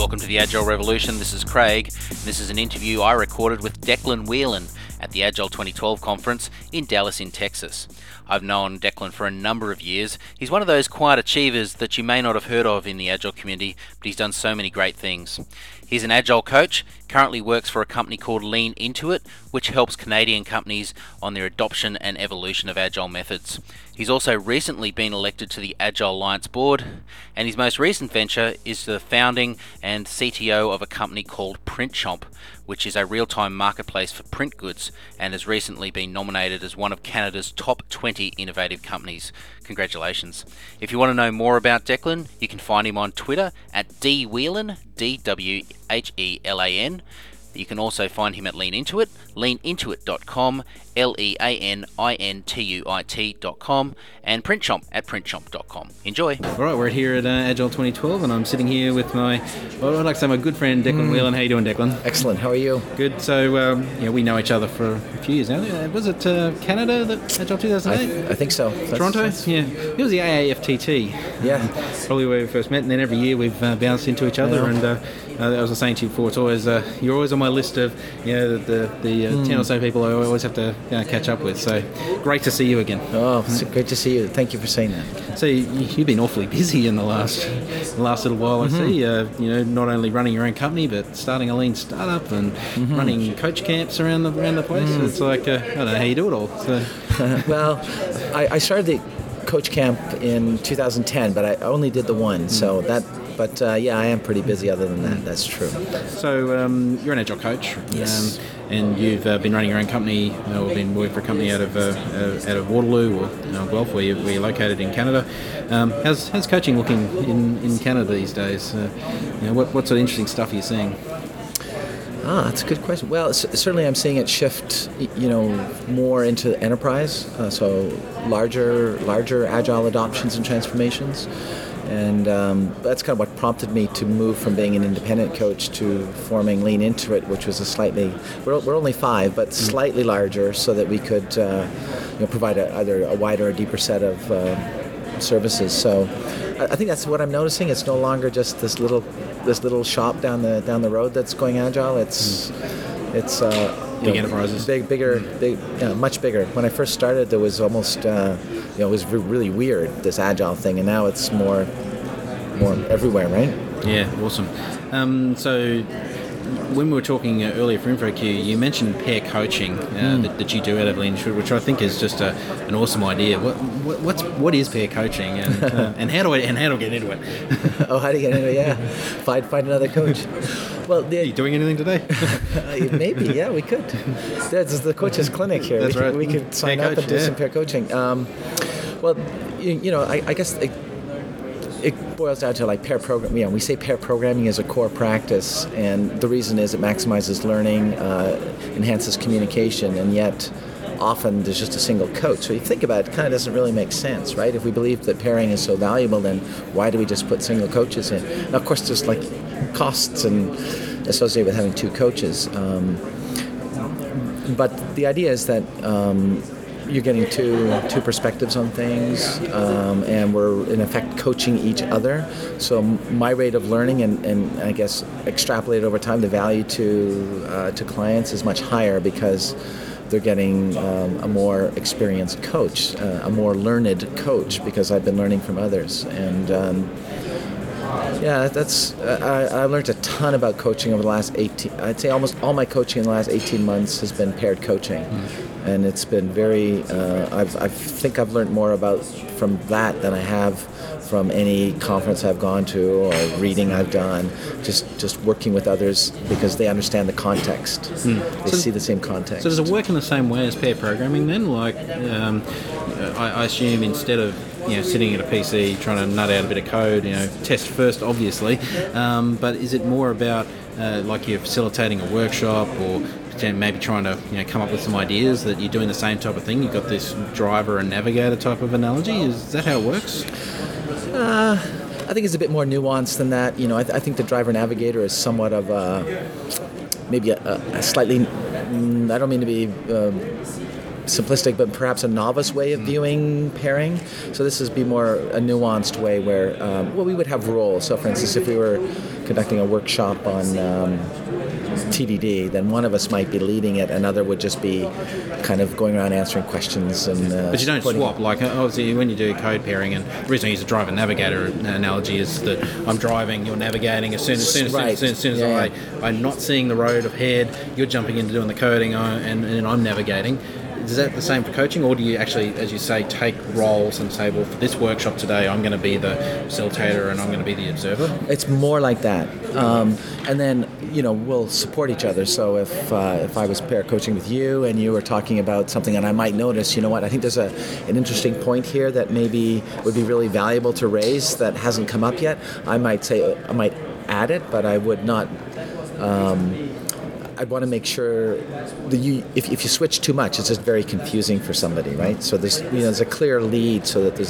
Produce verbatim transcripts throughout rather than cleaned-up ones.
Welcome to the Agile Revolution. This is Craig. This is an interview I recorded with Declan Whelan at the Agile twenty twelve conference in Dallas in Texas. I've known Declan for a number of years. He's one of those quiet achievers that you may not have heard of in the Agile community, but he's done so many great things. He's an Agile coach, currently works for a company called Lean Into It, which helps Canadian companies on their adoption and evolution of Agile methods. He's also recently been elected to the Agile Alliance board, and his most recent venture is the founding and C T O of a company called PrintChomp, which is a real-time marketplace for print goods and has recently been nominated as one of Canada's top twenty innovative companies. Congratulations. If you want to know more about Declan, you can find him on Twitter at dwhelan, D W H E L A N. You can also find him at Lean Into It, lean into it dot com, L E A N I N T U I T dot com, and PrintChomp at print chomp dot com. Enjoy. All right, we're here at uh, Agile twenty twelve, and I'm sitting here with my, well, I'd like to say my good friend Declan mm. Whelan. How you doing, Declan? Excellent. How are you? Good. So, um, yeah, we know each other for a few years now. Was it uh, Canada that Agile two thousand eight? I, th- I think so. That's, Toronto? that's... Yeah. It was the A A F T T. Yeah. Um, probably where we first met, and then every year we've uh, bounced into each other, and uh, uh, as I was saying to you before, it's always uh, you're always on my list of you know the the, the uh, mm. ten or so people I always have to you know, catch up with. So great to see you again. Oh, it's great to see you. Thank you for saying that. So you, you've been awfully busy in the last the last little while. I mm-hmm. see. Uh, you know, not only running your own company, but starting a lean startup and mm-hmm. running coach camps around the around the place. Mm. It's like uh, I don't know how you do it all. So. Well, I, I started the coach camp in two thousand ten, but I only did the one. Mm. So that. But uh, yeah, I am pretty busy other than that, that's true. So um, you're an Agile coach, yes. um, and you've uh, been running your own company, uh, or been working for a company out of uh, uh, out of Waterloo or you know, Guelph, where, you, where you're located in Canada. Um, how's how's coaching looking in, in Canada these days? Uh, you know, what, what sort of interesting stuff are you seeing? Ah, that's a good question. Well, c- certainly I'm seeing it shift, you know, more into enterprise, uh, so larger larger Agile adoptions and transformations. And um, that's kind of what prompted me to move from being an independent coach to forming Lean Into It, which was a slightly, we're, we're only five, but slightly larger so that we could uh, you know, provide a, either a wider or deeper set of uh, services. So I, I think that's what I'm noticing. It's no longer just this little this little shop down the down the road that's going Agile. It's, mm. it's uh, big know, enterprises. Big, bigger, big, yeah, much bigger. When I first started, there was almost, uh, you know, it was re- really weird, this Agile thing, and now it's more, more everywhere, right? Yeah, awesome. Um, so, when we were talking earlier for InfoQ, you mentioned pair coaching uh, mm. that, that you do out of Lean Into It, which I think is just a, an awesome idea. What, what what's what is pair coaching, and uh, and how do I and how do I get into it? Oh, how do you get into it? Yeah, find find another coach. Well, the, are you doing anything today? uh, maybe, yeah, we could. There's the coaches clinic here. That's we right. Could, we could sign pair up coach, and do yeah. some pair coaching. Um, well, you, you know, I, I guess it, it boils down to like pair programming. You know, we say pair programming is a core practice, and the reason is it maximizes learning, uh, enhances communication, and yet often there's just a single coach. So if you think about it, it kind of doesn't really make sense, right? If we believe that pairing is so valuable, then why do we just put single coaches in? Now, of course, there's like costs and associated with having two coaches. Um, but the idea is that um, you're getting two two perspectives on things, um, and we're in effect coaching each other. So my rate of learning and, and I guess extrapolate over time, the value to uh, to clients is much higher because they're getting um, a more experienced coach, uh, a more learned coach, because I've been learning from others. And um, yeah, that's uh, I, I learned a ton about coaching over the last eighteen. I'd say almost all my coaching in the last eighteen months has been paired coaching, mm-hmm. and it's been very. Uh, I've I think I've learned more about from that than I have from any conference I've gone to or reading I've done. Just just working with others because they understand the context. Mm. They so, see the same context. So does it work in the same way as pair programming then? Like, um, I, I assume instead of you know sitting at a P C trying to nut out a bit of code, you know, test first, obviously. Um, but is it more about uh, like you're facilitating a workshop or maybe trying to you know come up with some ideas that you're doing the same type of thing? You've got this driver and navigator type of analogy. Is that how it works? Uh, I think it's a bit more nuanced than that. You know, I, th- I think the driver navigator is somewhat of a maybe a, a slightly. I don't mean to be. Um, simplistic, but perhaps a novice way of viewing pairing. So this is be more a nuanced way where, um, well, we would have roles. So for instance, if we were conducting a workshop on um, T D D, then one of us might be leading it, another would just be kind of going around answering questions. And uh, but you don't swap, like obviously when you do code pairing, and the reason I use a driver navigator analogy is that I'm driving, you're navigating. As soon as, soon as, right. soon as, soon as yeah, I, yeah. I'm not seeing the road ahead, you're jumping into doing the coding, and, and I'm navigating. Is that the same for coaching, or do you actually, as you say, take roles and say, well, for this workshop today, I'm going to be the facilitator and I'm going to be the observer? It's more like that. Um, and then, you know, we'll support each other. So if uh, if I was pair coaching with you and you were talking about something and I might notice, you know what, I think there's a an interesting point here that maybe would be really valuable to raise that hasn't come up yet, I might say, I might add it, but I would not... Um, I'd want to make sure that you, if, if you switch too much, it's just very confusing for somebody, right? So there's, you know, there's a clear lead so that there's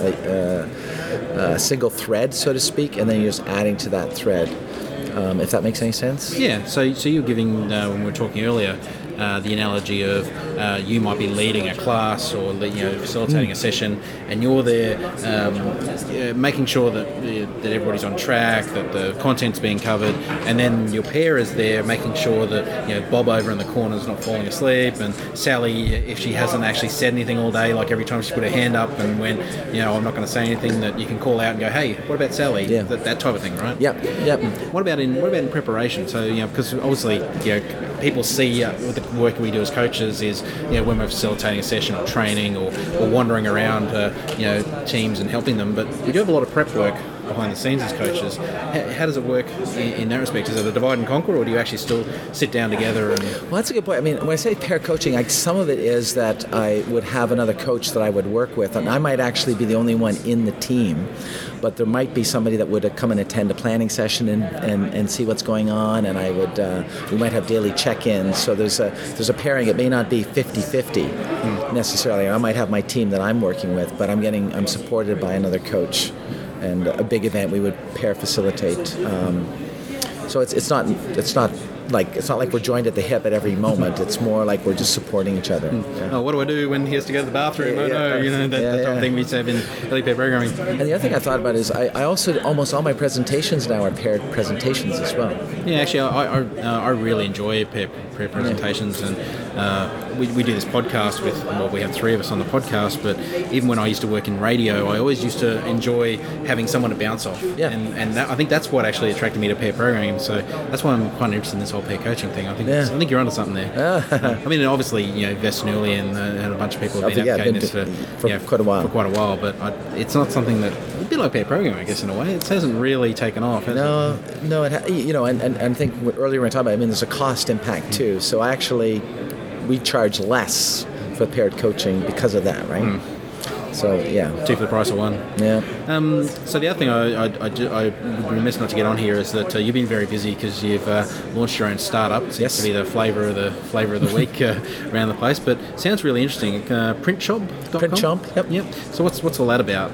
a, a, a single thread, so to speak, and then you're just adding to that thread. Um, if that makes any sense? Yeah. So, so you're giving uh, when we were talking earlier. Uh, the analogy of uh, you might be leading a class or you know facilitating mm. a session, and you're there um, uh, making sure that uh, that everybody's on track, that the content's being covered, and then your pair is there making sure that you know Bob over in the corner is not falling asleep, and Sally, if she hasn't actually said anything all day, like every time she put her hand up and when you know I'm not going to say anything, that you can call out and go, hey, what about Sally? Yeah. That, that type of thing, right? Yep. Yep. What about in what about in preparation? So you know because obviously you know people see uh, with the work we do as coaches is, you know, when we're facilitating a session or training or, or wandering around, uh, you know, teams and helping them. But we do have a lot of prep work behind the scenes as coaches. How, how does it work in, in that respect? Is it a divide and conquer, or do you actually still sit down together? And well, that's a good point. I mean, when I say pair coaching, I, some of it is that I would have another coach that I would work with, and I might actually be the only one in the team. But there might be somebody that would come and attend a planning session and, and, and see what's going on, and I would uh, we might have daily check-ins. So there's a there's a pairing. It may not be fifty-fifty mm. necessarily. I might have my team that I'm working with, but I'm getting I'm supported by another coach. And a big event we would pair facilitate. Um, so it's it's not it's not like it's not like we're joined at the hip at every moment. It's more like we're just supporting each other. Yeah. Oh, what do I do when he has to go to the bathroom? Yeah, oh no, you know that, yeah, that type yeah. of thing we have in early pair programming. And the other thing I thought about is I, I also almost all my presentations now are paired presentations as well. Yeah, actually, I I, uh, I really enjoy pair, pair presentations, yeah. and uh, we we do this podcast with well, we have three of us on the podcast. But even when I used to work in radio, I always used to enjoy having someone to bounce off. Yeah. And and that, I think that's what actually attracted me to pair programming. So that's why I'm quite interested in this whole pair coaching thing. I think yeah. I think you're onto something there. uh, I mean, obviously, you know, Vess Newley and, uh, and a bunch of people have been advocating yeah, this for, for you know, quite a while. For quite a while, but I, it's not something that a bit like pair programming, I guess, in a way. It hasn't really taken off. Has no, it? no, it ha- you know, and, and, and I think earlier when I talked about it, I mean, there's a cost impact too. So I actually we charge less for paired coaching because of that, right? Mm. So, yeah. Two for the price of one. Yeah. Um, so the other thing I, I, I, I would be remiss not to get on here is that uh, you've been very busy because you've uh, launched your own startup. It seems yes. to be the flavour of the flavour of the week uh, around the place. But sounds really interesting. Uh, Printchomp dot com? Printchomp, yep. Yep. So what's what's all that about?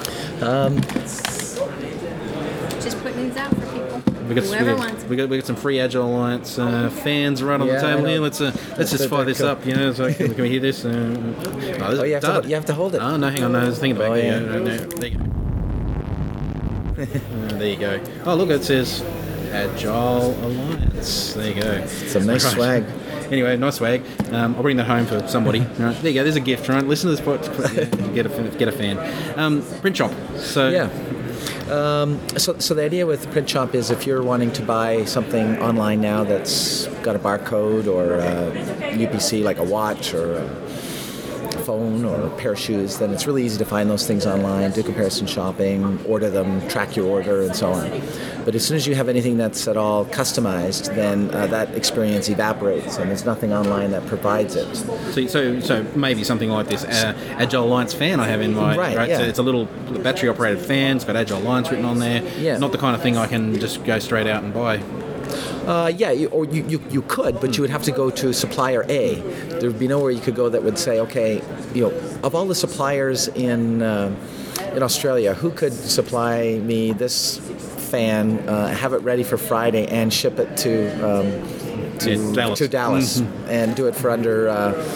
Um, Just putting these out for people. We got, Whoever we, got, wants we got we got some free Agile Alliance uh, fans right on yeah, the table here. Let's uh, let's just fire this cool. up. You know, so can, can we hear this? Uh, oh, oh you, have to, you have to hold it. Oh no, hang on. No, there's a thing about oh, it. yeah. No, no, there, you uh, there you go. Oh look, it says Agile Alliance. There you go. It's a nice right. swag. Anyway, nice swag. Um, I'll bring that home for somebody. Right, there you go. There's a gift. Right, listen to this. Podcast. Get a get a fan. Um, Printchomp. So yeah. Um, so, so the idea with Printchomp is if you're wanting to buy something online now that's got a barcode or a U P C like a watch or a phone or a pair of shoes, then it's really easy to find those things online, do comparison shopping, order them, track your order, and so on. But as soon as you have anything that's at all customized, then uh, that experience evaporates, and there's nothing online that provides it. So, so, so maybe something like this uh, Agile Alliance fan I have in my right. right? Yeah. So it's a little battery-operated fan. It's got Agile Alliance written on there. Yeah. Not the kind of thing I can just go straight out and buy. Uh, yeah, you, or you, you, you could, but you would have to go to supplier A. There would be nowhere you could go that would say, okay, you know, of all the suppliers in uh, in Australia, who could supply me this fan, uh, have it ready for Friday, and ship it to um, to yeah, Dallas, to Dallas mm-hmm. and do it for under. Uh,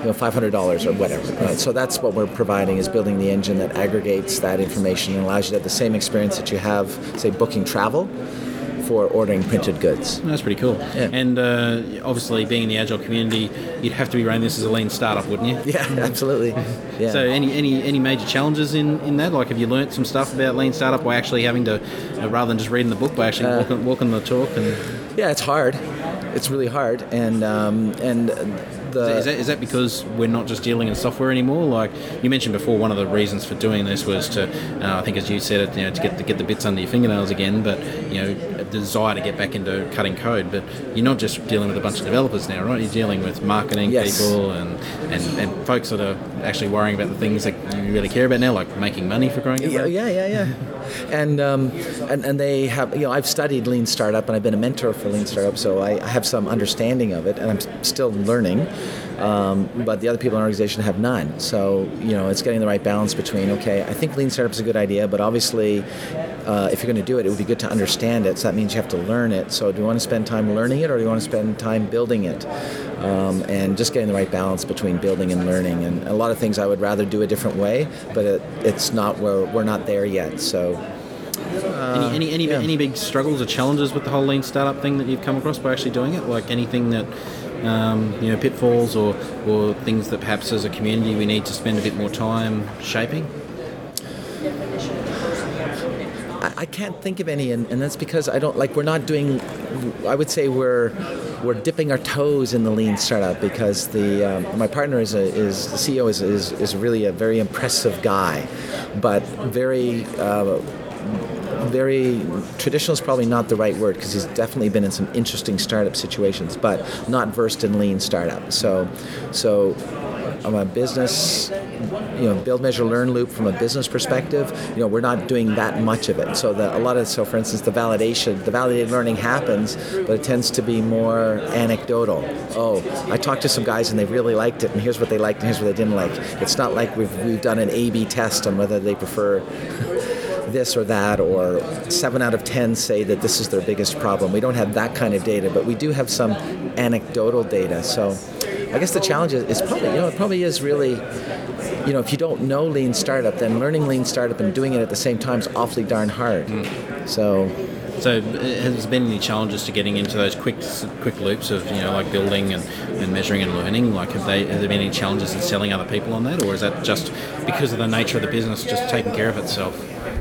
you know, five hundred dollars or whatever. Uh, so that's what we're providing, is building the engine that aggregates that information and allows you to have the same experience that you have, say, booking travel for ordering printed goods. That's pretty cool. Yeah. And uh, obviously, being in the Agile community, you'd have to be running this as a lean startup, wouldn't you? Yeah, absolutely. Yeah. So any, any any major challenges in, in that? Like, have you learnt some stuff about lean startup by actually having to, uh, rather than just reading the book, by actually Uh, walking, walking the talk? And yeah, it's hard. It's really hard. And um, and the... Is that, is that because we're not just dealing in software anymore? Like you mentioned before, one of the reasons for doing this was to, uh, I think as you said it, you know, to get to get the bits under your fingernails again. But you know, a desire to get back into cutting code. But you're not just dealing with a bunch of developers now, right? You're dealing with marketing Yes. people and, and, and folks that are actually worrying about the things that you really care about now, like making money, for crying out Yeah, loud. yeah, yeah, yeah. And, um, and and they have, you know, I've studied Lean Startup and I've been a mentor for Lean Startup, so I, I have some understanding of it, and I'm s- still learning. Um, but the other people in our organization have none. So, you know, it's getting the right balance between, okay, I think Lean Startup is a good idea, but obviously, uh, if you're going to do it, it would be good to understand it. So that means you have to learn it. So do you want to spend time learning it, or do you want to spend time building it? Um, and just getting the right balance between building and learning. And a lot of things I would rather do a different way, but it, it's not where we're not there yet. So. Any any any, yeah. any big struggles or challenges with the whole lean startup thing that you've come across by actually doing it? Like anything that um, you know, pitfalls or or things that perhaps as a community we need to spend a bit more time shaping? I, I can't think of any, and, and that's because I don't like. We're not doing. I would say we're we're dipping our toes in the lean startup, because the um, my partner is a, is the C E O is, is is really a very impressive guy, but very. Uh, Very traditional is probably not the right word, because he's definitely been in some interesting startup situations, but not versed in lean startup. So, so I'm a business, you know, build, measure, learn loop from a business perspective. You know, we're not doing that much of it. So the, a lot of so, for instance, the validation, the validated learning happens, but it tends to be more anecdotal. Oh, I talked to some guys and they really liked it, and here's what they liked and here's what they didn't like. It's not like we've we've done an A B test on whether they prefer this or that, or seven out of ten say that this is their biggest problem. We don't have that kind of data, but we do have some anecdotal data. So I guess the challenge is, is probably, you know, it probably is really, you know, if you don't know lean startup, then learning lean startup and doing it at the same time is awfully darn hard. Mm. So So has there been any challenges to getting into those quick quick loops of, you know, like building and, and measuring and learning? Like, have they have there been any challenges in selling other people on that, or is that just because of the nature of the business just taking care of itself?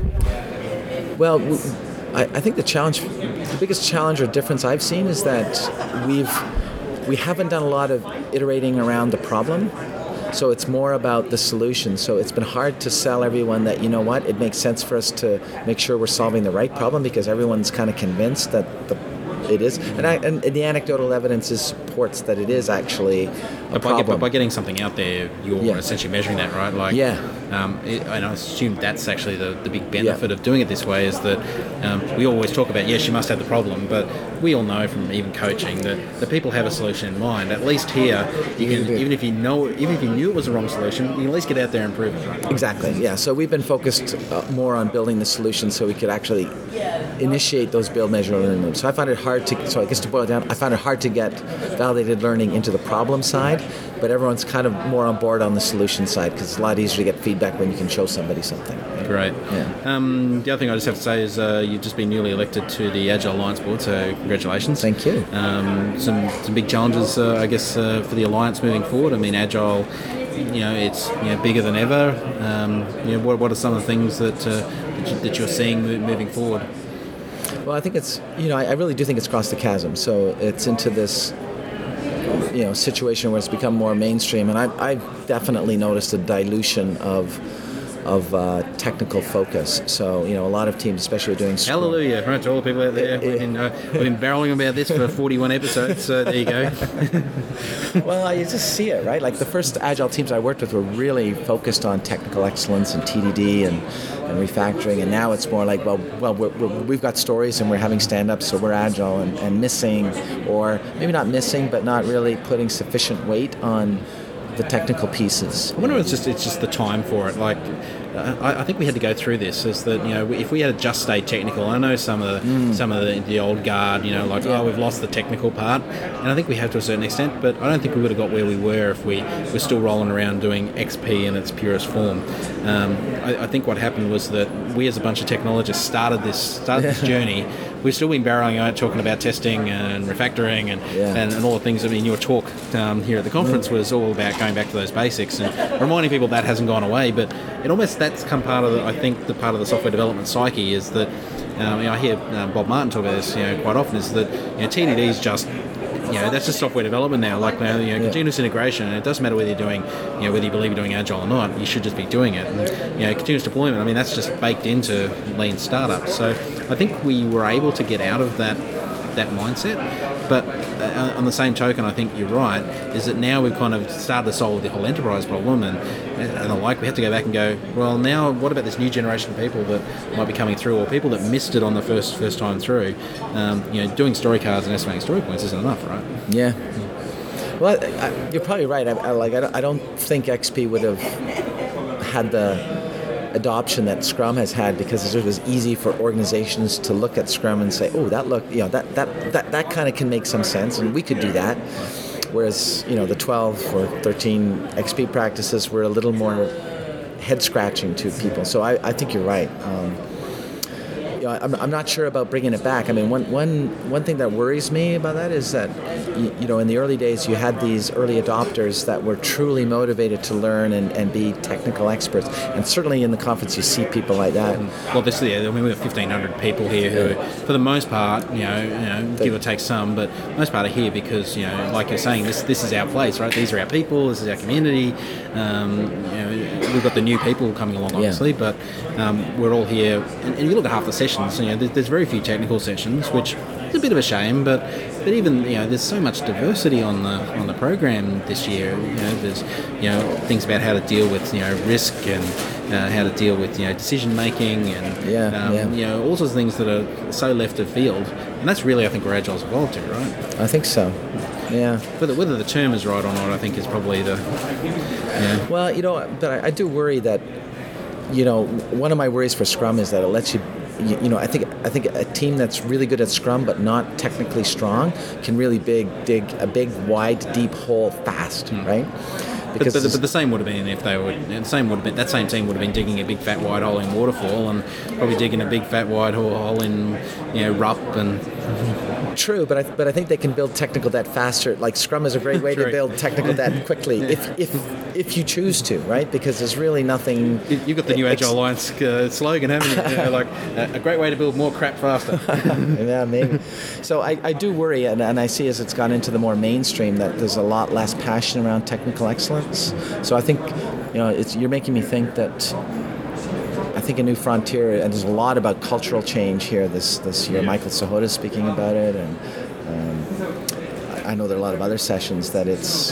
Well, I, I think the challenge, the biggest challenge or difference I've seen is that we've we haven't done a lot of iterating around the problem. So it's more about the solution. So it's been hard to sell everyone that, you know what, it makes sense for us to make sure we're solving the right problem, because everyone's kind of convinced that the it is. And, I, and the anecdotal evidence is supports that it is actually a but by, problem. but by getting something out there, you're Yeah. essentially measuring that, right? Like, Yeah. Um, it, and I assume that's actually the, the big benefit Yeah. of doing it this way, is that um, we always talk about, yes, you must have the problem, but we all know from even coaching that the people have a solution in mind. At least here, you can, even if you know, even if you knew it was the wrong solution, you can at least get out there and prove it, right? Exactly, yeah. So we've been focused uh, more on building the solution so we could actually initiate those build, measure, learn loops. So I find it hard to, so I guess to boil it down, I found it hard to get validated learning into the problem side, but everyone's kind of more on board on the solution side, because it's a lot easier to get feedback when you can show somebody something. Great. Yeah. Um, the other thing I just have to say is uh, you've just been newly elected to the Agile Alliance Board, so congratulations. Thank you. Um, some some big challenges, uh, I guess, uh, for the Alliance moving forward. I mean, Agile, you know, it's you know bigger than ever. Um, you know, what what are some of the things that uh, that, you, that you're seeing moving forward? Well, I think it's, you know, I, I really do think it's crossed the chasm. So it's into this, you know, situation where it's become more mainstream, and I, I've definitely noticed a dilution of of uh, technical focus. So, you know, a lot of teams, especially doing Scrum. Hallelujah, right, to all the people out there. We've been, uh, we've been barreling about this for forty-one episodes, so there you go. Well, you just see it, right? Like the first Agile teams I worked with were really focused on technical excellence and T D D and, and refactoring, and now it's more like, well, well, we're, we're, we've got stories and we're having stand-ups, so we're Agile, and, and missing, or maybe not missing, but not really putting sufficient weight on the technical pieces. I wonder if it's just it's just the time for it. Like, uh, I, I think we had to go through this. Is that, you know, if we had just stayed technical, I know some of the mm. some of the, the old guard, you know, like yeah. oh, we've lost the technical part, and I think we have to a certain extent. But I don't think we would have got where we were if we were still rolling around doing X P in its purest form. Um, I, I think what happened was that we, as a bunch of technologists, started this started this journey. We've still been barreling out talking about testing and refactoring and, yeah. and, and all the things. I mean, your talk um, here at the conference was all about going back to those basics and reminding people that hasn't gone away. But it almost that's come part of the, I think the part of the software development psyche is that um, you know, I hear uh, Bob Martin talk about this, you know, quite often, is that, you know, T D D is just, you know, that's just software development now. Like, you know, you know, yeah. continuous integration, and it doesn't matter whether you're doing, you know, whether you believe you're doing agile or not, you should just be doing it. And, you know, continuous deployment, I mean, that's just baked into lean startup. So I think we were able to get out of that that mindset. But uh, on the same token, I think you're right, is that now we've kind of started to solve the whole enterprise problem, and and the like, we have to go back and go, well, now what about this new generation of people that might be coming through, or people that missed it on the first first time through? Um, you know, doing story cards and estimating story points isn't enough, right? Yeah. Well, I, I, you're probably right. I, I, like, I don't, I don't think X P would have had the adoption that Scrum has had, because it was easy for organizations to look at Scrum and say, oh, that look, you know, that that that, that kind of can make some sense, and we could do that. Whereas, you know, the twelve or thirteen X P practices were a little more head scratching to people. So I, I think you're right. Um, you know, I'm, I'm not sure about bringing it back. I mean, one one one thing that worries me about that is that, you, you know, in the early days you had these early adopters that were truly motivated to learn and, and be technical experts. And certainly in the conference you see people like that. Well, this is, I mean, we have fifteen hundred people here who, for the most part, you know, you know give or take some, but most part are here because, you know, like you're saying, this this is our place, right? These are our people, this is our community. Um, you know, we've got the new people coming along, obviously, yeah. but um, we're all here. And, and you look at half the sessions, you know, there's, there's very few technical sessions, which is a bit of a shame, but but even, you know, there's so much diversity on the on the program this year. You know, there's, you know, things about how to deal with, you know, risk and uh, how to deal with, you know, decision making and yeah, um, yeah. you know, all sorts of things that are so left of field, and that's really, I think, where Agile's evolved to, right? I think so. Yeah. Whether whether the term is right or not, I think is probably the. Yeah. Well, you know, but I, I do worry that, you know, one of my worries for Scrum is that it lets you. You, you know, I think I think a team that's really good at Scrum but not technically strong can really big dig a big, wide, deep hole fast, mm. right? But, but, but the same would have been if they would. The same would have been that same team would have been digging a big fat wide hole in Waterfall, and probably digging a big fat wide hole in, you know, R U P and. True, but I but I think they can build technical debt faster. Like Scrum is a great way to build technical debt quickly, if if if you choose to, right? Because there's really nothing. You've got the new Agile Alliance uh, slogan, haven't you? You know, like uh, a great way to build more crap faster. Yeah, maybe. So I, I do worry, and, and I see as it's gone into the more mainstream that there's a lot less passion around technical excellence. So I think, you know, it's you're making me think that. I think a new frontier, and there's a lot about cultural change here this this year. Yeah. Michael Sahota is speaking about it, and um, I know there are a lot of other sessions that it's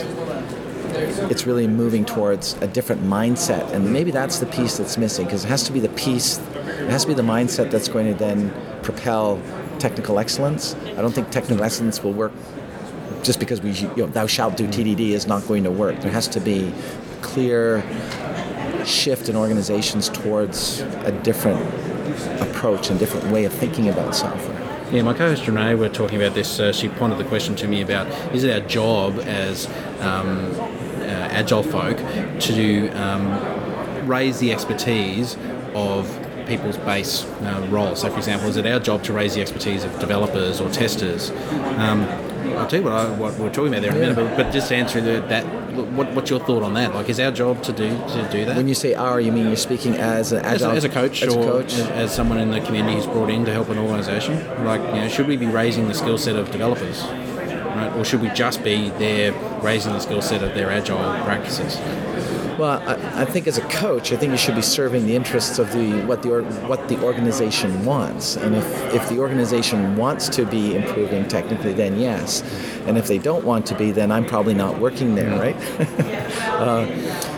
it's really moving towards a different mindset, and maybe that's the piece that's missing, because it has to be the piece, it has to be the mindset that's going to then propel technical excellence. I don't think technical excellence will work just because we, you know, thou shalt do T D D is not going to work. There has to be clear shift in organizations towards a different approach and different way of thinking about software. Yeah, my co-host Renee were talking about this. Uh, she pointed the question to me about, is it our job as um, uh, Agile folk to um, raise the expertise of people's base uh, roles? So, for example, is it our job to raise the expertise of developers or testers? Um, I'll tell you what, I, what we were talking about there in a minute, but, but just to answer the, that, what, what's your thought on that? Like, is our job to do to do that? When you say our, you mean you're speaking as an agile, as, a, as a coach, as or a coach? As, as someone in the community who's brought in to help an organisation? Like, you know, should we be raising the skill set of developers, right? Or should we just be there raising the skill set of their agile practices? Well, I, I think as a coach, I think you should be serving the interests of the what the or, what the organization wants. And if, if the organization wants to be improving technically, then yes. And if they don't want to be, then I'm probably not working there, right? uh,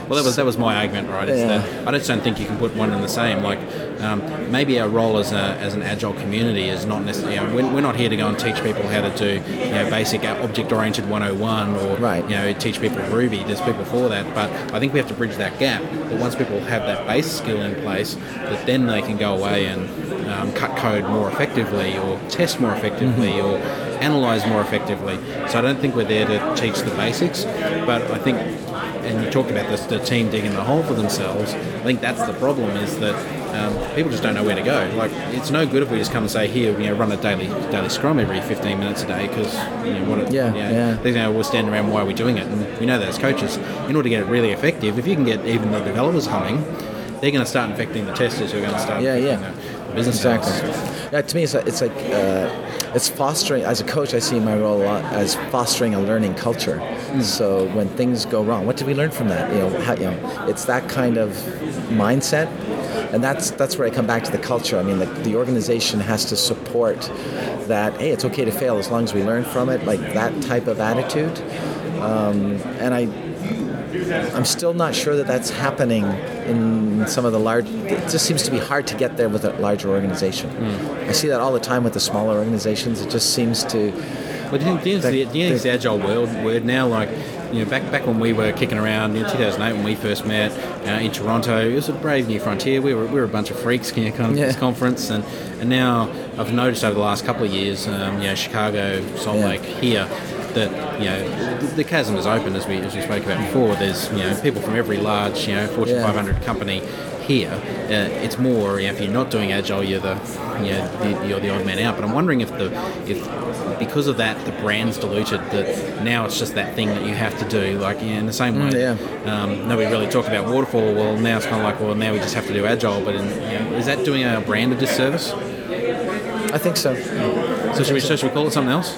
Well, that was that was my argument, right? It's Yeah. that I just don't think you can put one in the same. Like, um, maybe our role as a, as an agile community is not necessarily. You know, we're, we're not here to go and teach people how to do you know basic object-oriented one oh one or Right. you know teach people Ruby. There's people for that, but I think we have to bridge that gap. But once people have that base skill in place, that then they can go away and um, cut code more effectively, or test more effectively, Mm-hmm. or analyze more effectively. So I don't think we're there to teach the basics, but I think. And you talked about this, the team digging the hole for themselves. I think that's the problem, is that um, people just don't know where to go. Like, it's no good if we just come and say, here, you know, run a daily daily scrum every fifteen minutes a day, because you know, what it, Yeah, you know, yeah. they you know, we're standing around, why are we doing it? And we know that as coaches, in order to get it really effective, if you can get even the developers humming, they're going to start infecting the testers who are going to start Yeah, infecting yeah. the, the business Exactly. owners. Yeah, to me, it's, a, it's like uh, it's fostering. As a coach, I see my role a lot as fostering a learning culture. So when things go wrong, what did we learn from that? You know, how, you know, it's that kind of mindset, and that's that's where I come back to the culture. I mean, the, the organization has to support that. Hey, it's okay to fail as long as we learn from it. Like that type of attitude, um, and I. I'm still not sure that that's happening in some of the large. It just seems to be hard to get there with a larger organization. Mm. I see that all the time with the smaller organizations. It just seems to. But do you think, do you think, the, do you think it's the agile world word now? Like, you know, back back when we were kicking around in two thousand eight when we first met uh, in Toronto, it was a brave new frontier. We were we were a bunch of freaks, you know, kind of Yeah. this conference, and and now I've noticed over the last couple of years, um, you know, Chicago, Salt Yeah. Lake, here, that you know the, the chasm is open, as we as we spoke about before. There's you know people from every large you know Fortune Yeah. five hundred company here. Uh, it's more you know, if you're not doing agile, you're the you know the, you're the odd man out. But I'm wondering if the if because of that the brand's diluted, that now it's just that thing that you have to do. Like yeah, in the same way, Mm, yeah. um, nobody really talked about waterfall. Well, now it's kind of like well now we just have to do agile. But in, you know, is that doing our brand a disservice? I think so. So should we, so should we call it something else?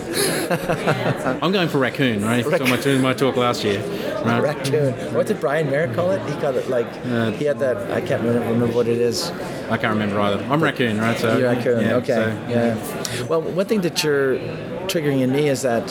I'm going for raccoon, right? If you saw my, my talk last year. Right? Raccoon. What did Brian Merrick call it? He called it like Uh, he had that. I can't remember, remember what it is. I can't remember either. I'm raccoon, right? So You're raccoon. yeah, okay. so- yeah. Well, one thing that you're triggering in me is that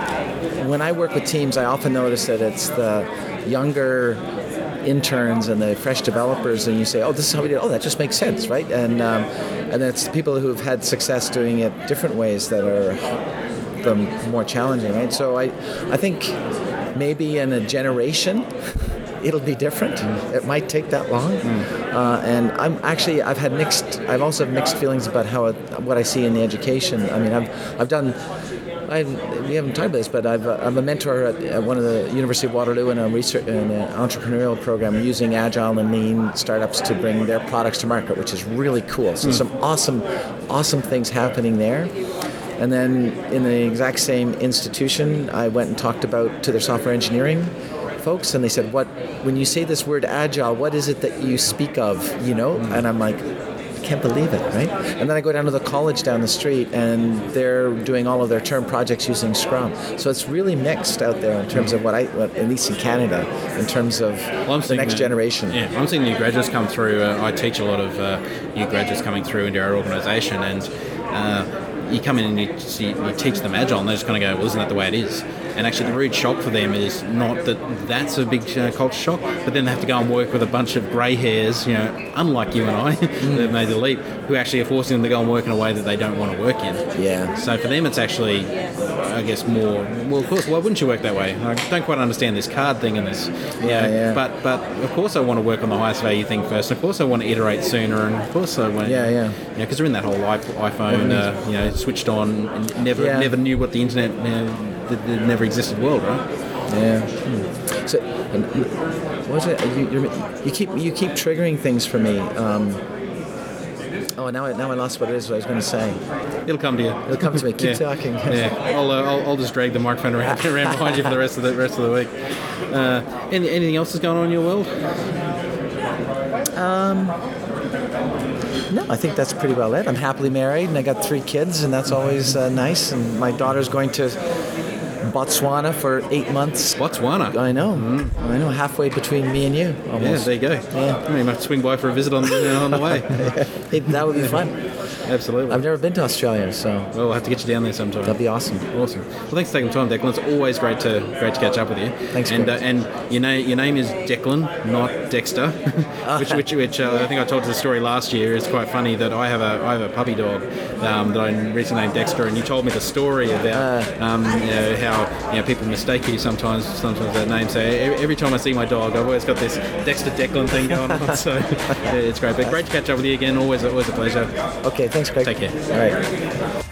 when I work with teams, I often notice that it's the younger interns and the fresh developers, and you say, "Oh, this is how we did it." Oh, that just makes sense, right? And um, and it's the people who've had success doing it different ways that are the more challenging, right? So I, I think maybe in a generation, it'll be different. Mm. It might take that long, mm. uh, and I'm actually I've had mixed. I've also have mixed feelings about how it, what I see in the education. I mean, I've I've done. I, we haven't talked about this, but I've, uh, I'm a mentor at, at one of the University of Waterloo in a research in an entrepreneurial program using agile and lean startups to bring their products to market, which is really cool. So mm. some awesome, awesome things happening there. And then in the exact same institution, I went and talked about to their software engineering folks, and they said, "What when you say this word agile, what is it that you speak of?" You know, mm. and I'm like, I can't believe it, right? And then I go down to the college down the street, and they're doing all of their term projects using Scrum. So it's really mixed out there in terms of what I, what, at least in Canada, in terms of well, the next that, generation. Yeah, I'm seeing new graduates come through. Uh, I teach a lot of uh, new graduates coming through into our organisation, and uh, you come in and you, you, you teach them agile, and they're just going to go, well, isn't that the way it is? And actually the rude shock for them is not that that's a big uh, culture shock, but then they have to go and work with a bunch of grey hairs, you know, unlike you and I, mm. that made the leap, who actually are forcing them to go and work in a way that they don't want to work in. Yeah. So for them it's actually, I guess, more, well, of course, why wouldn't you work that way? I don't quite understand this card thing and this. Yeah, know, yeah. But, but of course I want to work on the highest value thing first. Of course I want to iterate sooner, and of course I want to, yeah, yeah. you know, because they're in that whole iPhone, uh, you know, switched on, and never, yeah. never knew what the internet, you know, the, the never existed world, right? Yeah. Hmm. So, and, what was it? You, you're, you keep you keep triggering things for me. Um, oh, now I now I lost what it is. What I was going to say. It'll come to you. It'll come to me. Keep yeah. talking. Yeah. I'll, uh, I'll I'll just drag the microphone around, around behind you for the rest of the rest of the week. Uh, any, anything else that's going on in your world? Um. No, I think that's pretty well it. I'm happily married, and I got three kids, and that's always uh, nice. And my daughter's going to Botswana for eight months. Botswana? I know. Mm-hmm. I know. Halfway between me and you, almost. Yeah, there you go. Yeah. You might swing by for a visit on, you know, on the way. Hey, that would be fun. absolutely. I've never been to Australia, so Well, we'll have to get you down there sometime. that'd be awesome. Awesome. Well, thanks for taking the time, Declan. It's always great to great to catch up with you. Thanks, And uh, Greg. and your name your name is Declan, not Dexter, which which which uh, I think I told you the story last year. It's quite funny that I have a I have a puppy dog um, that I recently named Dexter, and you told me the story about um, you know, how you know people mistake you sometimes sometimes that name. So every, every time I see my dog, I've always got this Dexter Declan thing going on. So yeah, it's great. But great to catch up with you again. Always always a pleasure. Okay, thanks, Craig. Take care. All right.